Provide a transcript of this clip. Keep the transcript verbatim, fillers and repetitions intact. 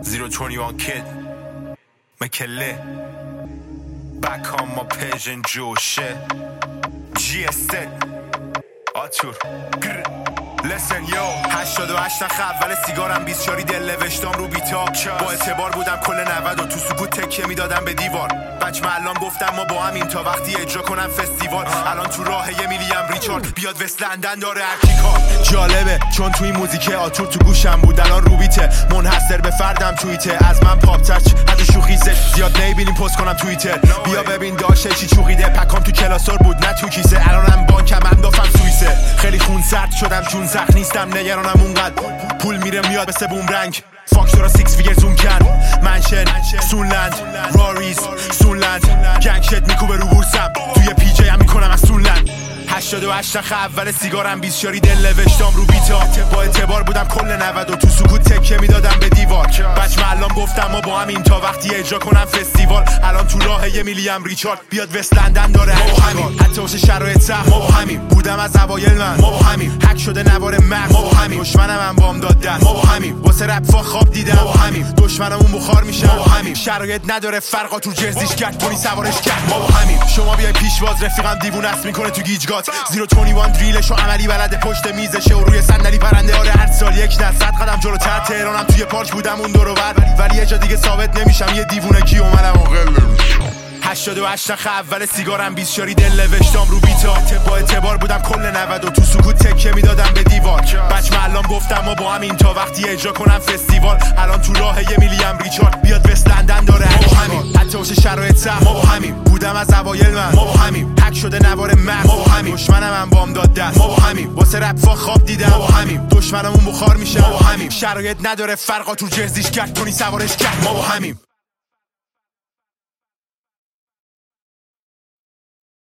zero twenty-one kid McKinley back on my Persian Jew shit G S آتور لسن یو هشتاد و هشت نخ اول سیگارم بیسچاری دل نوشتم رو بیتاب با اعتبار بودم کل نود و تو سکوت تکیه میدادم به دیوار بچ معلم گفتم ما با همین تا وقتی اجرا کنم فستیوال الان تو راه یه میلیم ریچارد بیاد وست لندن داره هرکی کار جالبه چون توی موزیک آتور تو گوشم بود الان رو بیته منحصر به فردم توییته از من پاپ تچ حتی شوخیزه زیاد نمیبینیم پست کنم توییتر بیا ببین داشه چی چوخیده پکام تو کلاسور بود نه تو کیسه الانم بانکم اندافم سوئیسه خیلی خون سرد شدم چون سخت نیستم نگرانم اونقدر پول میره میاد مثل بومرنگ فاکتورا سیکس فیگر زوم کن منشن سونلند راریز سونلند گنگ شت میکوبه رو بورسم توی پیجه هم میکنم از سونلند هشتاد و هشت نخ اول سیگارم بیسچاری دل نوشتم رو بیتا با اعتبار بودم کل نود و تو سکوت تکیه میدادم به دیوار بچ معلم گفتم ما با همین تا وقتی اجرا کنم فستیوال الان تو راه یه میلیم ریچارد بیاد وست لندن داره ما با همین حتی واسه شرایط سخت ما با همین بودم از اوایل من ما با همین هک شده نوار مغز ما با همین دشمنم هم بام داد دست ما با همین واسه رپ فا خواب دیدم ما با همین دشمنمون بخار میشه ما با همین شرایط نداره فرقا تو جزیش کرد کنی سوارش کرد ما با همین شما بیاین پیشواز رفیقم دیوونه است میکنه تو گیجگات زیرو توینتی وان دریلشو عملی بلده پشت میزشه و روی صندلی پرنده آره هر سال یک نه صد قدم جلوتر تهرانم توی پارک بودم اون دور و بر ولی یه جا دیگه ثابت نمیشم یه دیوونه کی اومدم عاقل هشتاد و هشت نخ اول سیگارم بیسچاری دل نوشتم رو بیتا با اعتبار بودم کل نود و تو سکوت تکیه میدادم به دیوار بچ معلم گفتم ما با همین تا وقتی اجرا کنم فستیوال الان تو راه یه میلیم ریچارد بیاد وست لندن داره ما با همین حتی واسه شرایط سخت ما با همین بودم از اوایل من ما با همین هک شده نوار مغز ما با همین دشمنم هم بام داد دست ما با همین واسه رپ فا خواب دیدم ما با همین دشمنمون بخار میشه ما با همین شرایط نداره فرقا تو جزیش کرد کنی سوارش کرد ما با همین